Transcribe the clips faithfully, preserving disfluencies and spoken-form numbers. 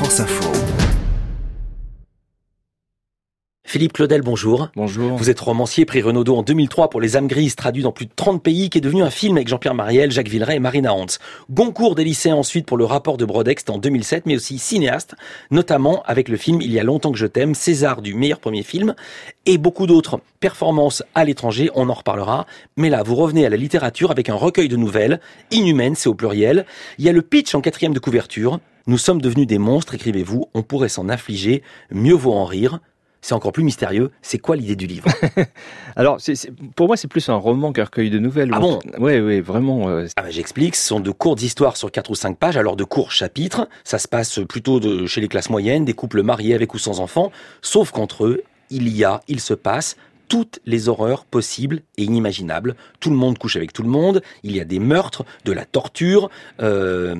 France Info. Philippe Claudel, bonjour. Bonjour. Vous êtes romancier, prix Renaudot en deux mille trois pour Les âmes grises, traduit dans plus de trente pays, qui est devenu un film avec Jean-Pierre Mariel, Jacques Villeray et Marina Hans. Goncourt des lycéens ensuite pour Le rapport de Brodex en deux mille sept, mais aussi cinéaste, notamment avec le film Il y a longtemps que je t'aime, César du meilleur premier film, et beaucoup d'autres performances à l'étranger, on en reparlera. Mais là, vous revenez à la littérature avec un recueil de nouvelles, inhumaines, c'est au pluriel. Il y a le pitch en quatrième de couverture. Nous sommes devenus des monstres, écrivez-vous, on pourrait s'en affliger, mieux vaut en rire. C'est encore plus mystérieux. C'est quoi l'idée du livre? Alors, c'est, c'est, pour moi, c'est plus un roman qu'un recueil de nouvelles. Ah bon? Oui, oui, vraiment. Euh... Ah ben, j'explique. Ce sont de courtes histoires sur quatre ou cinq pages, alors de courts chapitres. Ça se passe plutôt de, chez les classes moyennes, des couples mariés avec ou sans enfants. Sauf qu'entre eux, il y a, il se passe toutes les horreurs possibles et inimaginables. Tout le monde couche avec tout le monde. Il y a des meurtres, de la torture. Euh...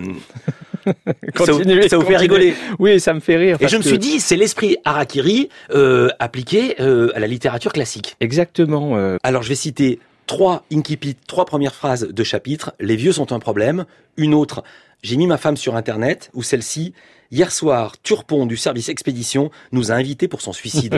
Continuez, ça, ça vous fait rigoler? Oui, ça me fait rire. Et je me que... suis dit, c'est l'esprit harakiri euh, appliqué euh, à la littérature classique. Exactement. Euh... Alors je vais citer trois incipits, trois premières phrases de chapitre. Les vieux sont un problème. Une autre, j'ai mis ma femme sur Internet. Ou celle-ci, hier soir, Turpon du service expédition nous a invités pour son suicide.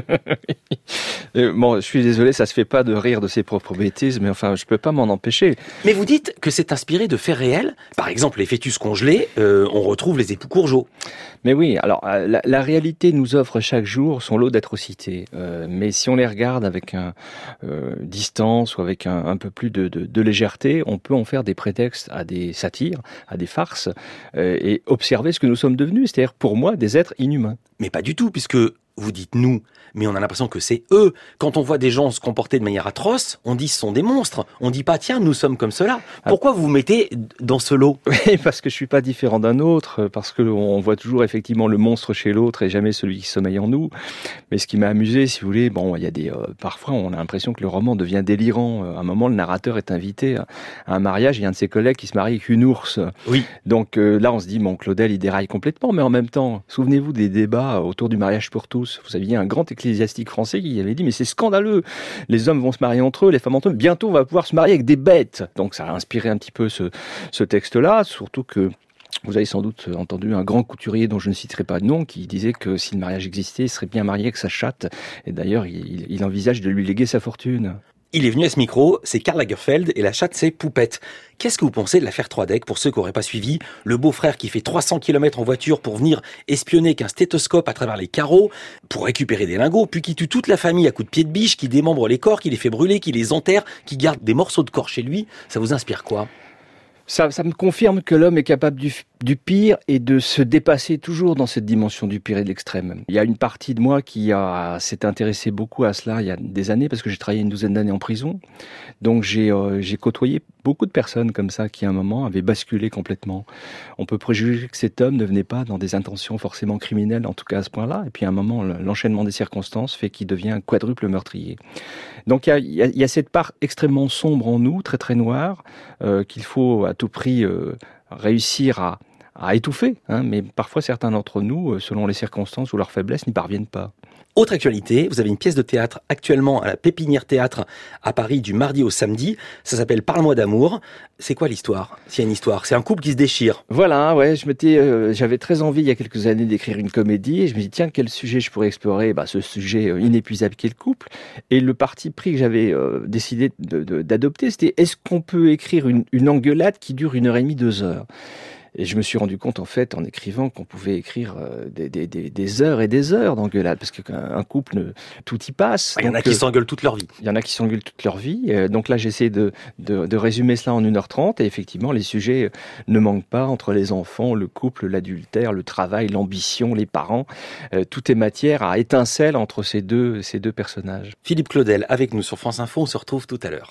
Bon, je suis désolé, ça se fait pas de rire de ses propres bêtises, mais enfin, je peux pas m'en empêcher. Mais vous dites que c'est inspiré de faits réels. Par exemple, les fœtus congelés, euh, on retrouve les époux Courgeot. Mais oui, alors la, la réalité nous offre chaque jour son lot d'atrocités. Euh, mais si on les regarde avec un euh, distance ou avec un, un peu plus de, de, de légèreté, on peut en faire des prétextes à des satires, à des farces, euh, et observer ce que nous sommes devenus, c'est-à-dire pour moi des êtres inhumains. Mais pas du tout, puisque vous dites nous, mais on a l'impression que c'est eux. Quand on voit des gens se comporter de manière atroce, on dit ce sont des monstres. On dit pas tiens, nous sommes comme cela. Pourquoi vous vous mettez dans ce lot? Oui, parce que je suis pas différent d'un autre, parce que on voit toujours effectivement le monstre chez l'autre et jamais celui qui sommeille en nous. Mais ce qui m'a amusé, si vous voulez, bon, il y a des euh, parfois on a l'impression que le roman devient délirant. À un moment, le narrateur est invité à un mariage, il y a un de ses collègues qui se marie avec une ours. Oui. Donc euh, là, on se dit bon, Claudel, il déraille complètement, mais en même temps, souvenez-vous des débats autour du mariage pour tous. Vous aviez un grand ecclésiastique français qui avait dit mais c'est scandaleux, les hommes vont se marier entre eux, les femmes entre eux, bientôt on va pouvoir se marier avec des bêtes. Donc ça a inspiré un petit peu ce, ce texte-là, surtout que vous avez sans doute entendu un grand couturier dont je ne citerai pas de nom qui disait que si le mariage existait, il serait bien marié avec sa chatte, et d'ailleurs il, il envisage de lui léguer sa fortune. Il est venu à ce micro, c'est Karl Lagerfeld et la chatte c'est Poupette. Qu'est-ce que vous pensez de l'affaire Troidec pour ceux qui n'auraient pas suivi? Le beau-frère qui fait trois cents kilomètres en voiture pour venir espionner qu'un stéthoscope à travers les carreaux, pour récupérer des lingots, puis qui tue toute la famille à coups de pied de biche, qui démembre les corps, qui les fait brûler, qui les enterre, qui garde des morceaux de corps chez lui. Ça vous inspire quoi? Ça, ça me confirme que l'homme est capable du, du pire et de se dépasser toujours dans cette dimension du pire et de l'extrême. Il y a une partie de moi qui a, s'est intéressée beaucoup à cela il y a des années parce que j'ai travaillé une douzaine d'années en prison. Donc j'ai, euh, j'ai côtoyé beaucoup de personnes comme ça qui à un moment avaient basculé complètement. On peut préjuger que cet homme ne venait pas dans des intentions forcément criminelles, en tout cas à ce point-là. Et puis à un moment, l'enchaînement des circonstances fait qu'il devient un quadruple meurtrier. Donc il y a, il y a, il y a cette part extrêmement sombre en nous, très très noire, euh, qu'il faut à tout prix euh, réussir à, à étouffer. Hein, mais parfois certains d'entre nous, selon les circonstances ou leur faiblesse, n'y parviennent pas. Autre actualité, vous avez une pièce de théâtre actuellement à la Pépinière Théâtre à Paris du mardi au samedi. Ça s'appelle Parle-moi d'amour. C'est quoi l'histoire? S'il y a une histoire, c'est un couple qui se déchire. Voilà, ouais, je m'étais, euh, j'avais très envie il y a quelques années d'écrire une comédie et je me dis tiens quel sujet je pourrais explorer? Bah ce sujet euh, inépuisable qui est le couple. Et le parti pris que j'avais euh, décidé de, de, d'adopter, c'était est-ce qu'on peut écrire une, une engueulade qui dure une heure et demie, deux heures? Et je me suis rendu compte, en fait, en écrivant, qu'on pouvait écrire euh, des, des, des, des heures et des heures d'engueulade, parce qu'un couple, ne, tout y passe. Il y en a qui euh, s'engueulent toute leur vie. Il y en a qui s'engueulent toute leur vie. Euh, donc là, j'essaie de, de, de résumer cela en une heure trente. Et effectivement, les sujets ne manquent pas entre les enfants, le couple, l'adultère, le travail, l'ambition, les parents. Euh, tout est matière à étincelle entre ces deux, ces deux personnages. Philippe Claudel, avec nous sur France Info, on se retrouve tout à l'heure.